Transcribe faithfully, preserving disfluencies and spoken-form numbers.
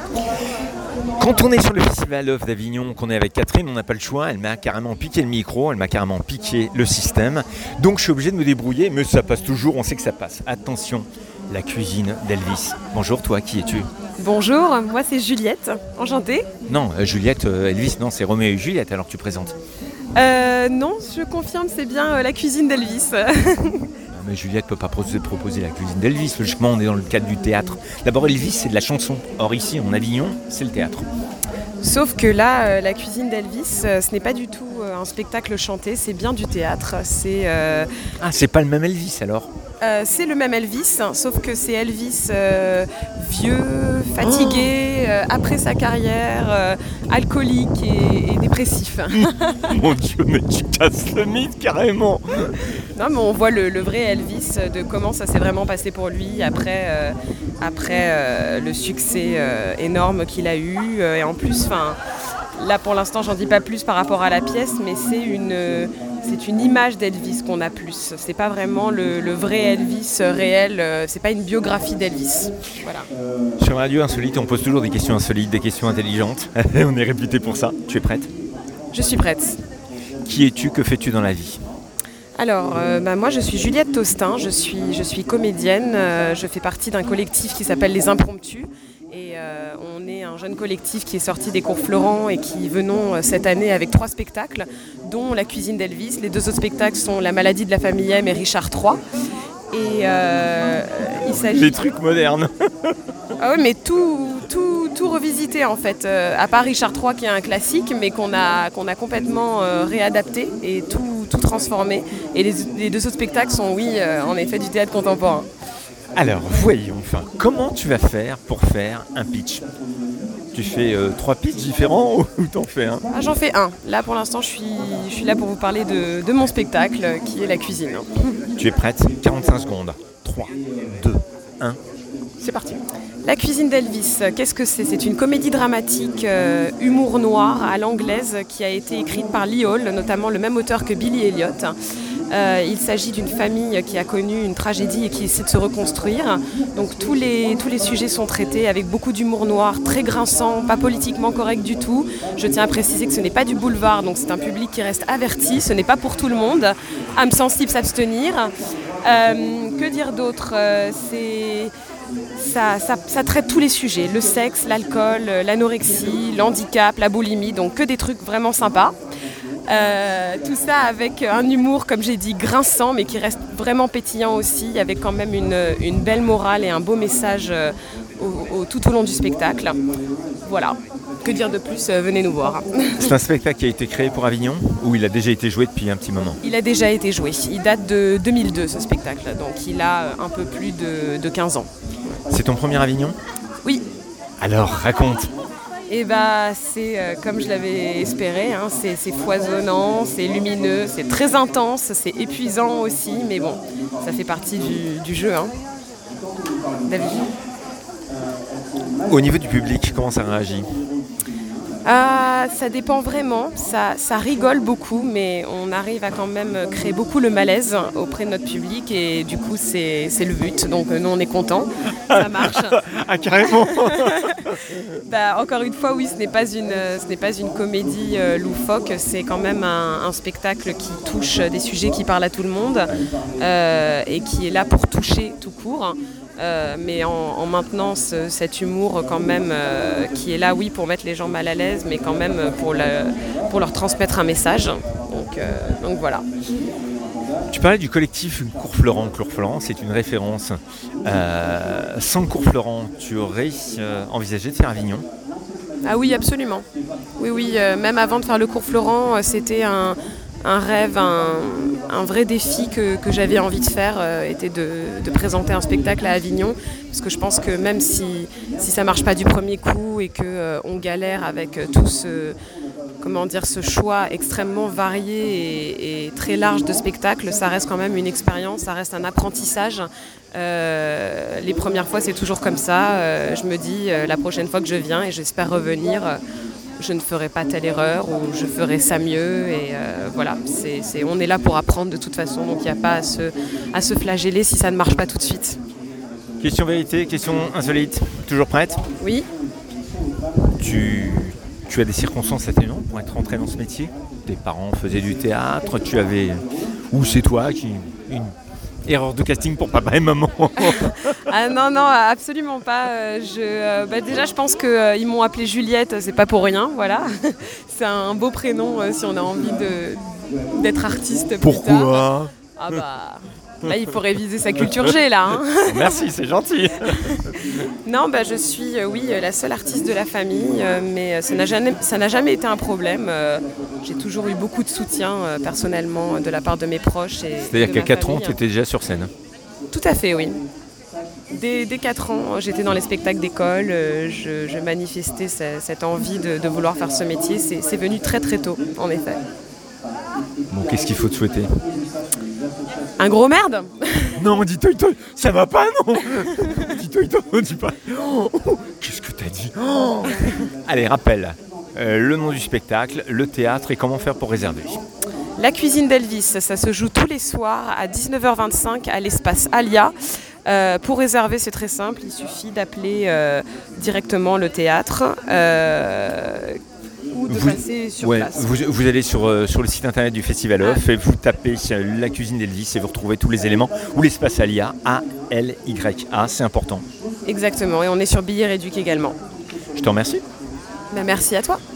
Quand on est sur le Festival Off d'Avignon, qu'on est avec Catherine, on n'a pas le choix. Elle m'a carrément piqué le micro, elle m'a carrément piqué le système. Donc je suis obligé de me débrouiller, mais ça passe toujours, on sait que ça passe. Attention, la cuisine d'Elvis. Bonjour, toi, qui es-tu ? Bonjour, moi c'est Juliette, enchantée. Non, euh, Juliette, euh, Elvis, non, c'est Roméo et Juliette alors que tu présentes. Euh, non, je confirme, c'est bien euh, la cuisine d'Elvis. Mais Juliette ne peut pas proposer, proposer la cuisine d'Elvis, logiquement on est dans le cadre du théâtre. D'abord Elvis c'est de la chanson, or ici en Avignon c'est le théâtre. Sauf que là, euh, la cuisine d'Elvis, euh, ce n'est pas du tout euh, un spectacle chanté, c'est bien du théâtre. C'est, euh, Ah c'est pas le même Elvis alors ? euh, c'est le même Elvis, sauf que c'est Elvis euh, vieux, fatigué, euh, après sa carrière, euh, alcoolique et, et dépressif. Mon Dieu, mais tu casses le mythe carrément. Non, mais on voit le, le vrai Elvis de comment ça s'est vraiment passé pour lui après, euh, après euh, le succès euh, énorme qu'il a eu. Euh, et en plus, là pour l'instant, j'en dis pas plus par rapport à la pièce, mais c'est une, euh, c'est une image d'Elvis qu'on a plus. C'est pas vraiment le, le vrai Elvis réel, euh, c'est pas une biographie d'Elvis. Voilà. Sur Radio Insolite, on pose toujours des questions insolites, des questions intelligentes. On est réputé pour ça. Tu es prête ? Je suis prête. Qui es-tu ? Que fais-tu dans la vie ? Alors, euh, bah, moi je suis Juliette Tostin, je suis, je suis comédienne, euh, je fais partie d'un collectif qui s'appelle Les Impromptus et euh, on est un jeune collectif qui est sorti des cours Florent et qui venons euh, cette année avec trois spectacles, dont La cuisine d'Elvis. Les deux autres spectacles sont La maladie de la famille M et Richard trois. Et euh, il s'agit... Des trucs modernes. Ah oui, mais tout, tout, tout revisité en fait, euh, à part Richard trois qui est un classique, mais qu'on a, qu'on a complètement euh, réadapté et tout, tout transformé. Et les, les deux autres spectacles sont, oui, euh, en effet, du théâtre contemporain. Alors, voyons, enfin, comment tu vas faire pour faire un pitch ? Tu fais euh, trois pitchs différents ou t'en fais un ? Ah, j'en fais un. Là, pour l'instant, je suis, je suis là pour vous parler de, de mon spectacle, qui est La cuisine. Tu es prête ? quarante-cinq secondes. trois, deux, un, c'est parti. La cuisine d'Elvis, qu'est-ce que c'est ? C'est une comédie dramatique, euh, humour noir à l'anglaise, qui a été écrite par Lee Hall, notamment le même auteur que Billy Elliot. Euh, il s'agit d'une famille qui a connu une tragédie et qui essaie de se reconstruire. Donc tous les, tous les sujets sont traités avec beaucoup d'humour noir, très grinçant, pas politiquement correct du tout. Je tiens à préciser que ce n'est pas du boulevard, donc c'est un public qui reste averti, ce n'est pas pour tout le monde. Âme sensible, s'abstenir. Euh, que dire d'autre ? euh, c'est... Ça, ça, ça traite tous les sujets, le sexe, l'alcool, l'anorexie, l'handicap, la boulimie, donc que des trucs vraiment sympas. Euh, tout ça avec un humour, comme j'ai dit, grinçant, mais qui reste vraiment pétillant aussi, avec quand même une, une belle morale et un beau message euh, au, au, tout au long du spectacle. Voilà. Que dire de plus ? Venez nous voir. C'est un spectacle qui a été créé pour Avignon ou il a déjà été joué depuis un petit moment ? Il a déjà été joué. Il date de deux mille deux, ce spectacle, donc il a un peu plus de, de quinze ans. C'est ton premier Avignon ? Oui. Alors, raconte. Et bah, c'est euh, comme je l'avais espéré, hein, c'est, c'est foisonnant, c'est lumineux, c'est très intense, c'est épuisant aussi, mais bon, ça fait partie du, du jeu. Hein. David ? Au niveau du public, comment ça réagit ? Ah, ça dépend vraiment, ça, ça rigole beaucoup, mais on arrive à quand même créer beaucoup le malaise auprès de notre public et du coup c'est, c'est le but, donc nous on est contents, ça marche. Ah carrément. Bah, encore une fois, oui, ce n'est pas une, ce n'est pas une comédie euh, loufoque, c'est quand même un, un spectacle qui touche des sujets qui parlent à tout le monde euh, et qui est là pour toucher tout court. Euh, mais en, en maintenant ce, cet humour quand même euh, qui est là, oui, pour mettre les gens mal à l'aise, mais quand même pour, le, pour leur transmettre un message. Donc, euh, donc voilà. Tu parlais du collectif Cours Florent. Cours Florent, c'est une référence. Euh, sans Cours Florent, tu aurais euh, envisagé de faire Avignon ? Ah oui, absolument. Oui, oui. Euh, même avant de faire le Cours Florent, euh, c'était un, un rêve, un, un vrai défi que, que j'avais envie de faire, euh, était de, de présenter un spectacle à Avignon. Parce que je pense que même si, si ça ne marche pas du premier coup et qu'on euh, galère avec euh, tout ce... comment dire, ce choix extrêmement varié et, et très large de spectacles, ça reste quand même une expérience, ça reste un apprentissage. Euh, les premières fois, c'est toujours comme ça. Euh, je me dis, euh, la prochaine fois que je viens, et j'espère revenir, euh, je ne ferai pas telle erreur ou je ferai ça mieux. Et euh, voilà, c'est, c'est, on est là pour apprendre de toute façon, donc il n'y a pas à se, à se flageller si ça ne marche pas tout de suite. Question vérité, question insolite. Toujours prête ? Oui. tu, tu as des circonstances atténuantes pour être rentré dans ce métier? Tes parents faisaient du théâtre, tu avais... Ou c'est toi qui... Une erreur de casting pour papa et maman? Ah non, non, absolument pas. Euh, Je, euh, bah déjà, je pense qu'ils m'ont appelée Juliette, c'est pas pour rien, voilà. C'est un beau prénom euh, si on a envie de, d'être artiste plus tard. Pourquoi? Ah bah... Là, il faut réviser sa culture G, là. Hein. Merci, c'est gentil. Non, bah, je suis, euh, oui, la seule artiste de la famille, euh, mais ça n'a jamais, ça n'a jamais été un problème. Euh, j'ai toujours eu beaucoup de soutien, euh, personnellement, de la part de mes proches. Et C'est-à-dire de qu'à ma quatre ans, famille. tu étais déjà sur scène? Tout à fait, oui. Dès, dès quatre ans, j'étais dans les spectacles d'école, euh, je, je manifestais ce- cette envie de, de vouloir faire ce métier. C'est, c'est venu très très tôt, en effet. Bon, qu'est-ce qu'il faut te souhaiter? Un gros merde. Non, dis toi, toi, ça va pas, non. Dis toi, toi, dis pas. Oh, oh, qu'est-ce que t'as dit? Oh. Allez, rappelle euh, le nom du spectacle, le théâtre et comment faire pour réserver. La cuisine d'Elvis, ça se joue tous les soirs à dix-neuf heures vingt-cinq à l'espace Alia. Euh, pour réserver, c'est très simple, il suffit d'appeler euh, directement le théâtre euh, ou de Vous- passer sur Ouais, place. vous, vous allez sur, euh, sur le site internet du Festival Off et vous tapez euh, la cuisine d'Elvis et vous retrouvez tous les éléments. Ou l'espace Alia, A L Y A, c'est important. Exactement, et on est sur Billets Réduc également. Je te remercie. Ben, merci à toi.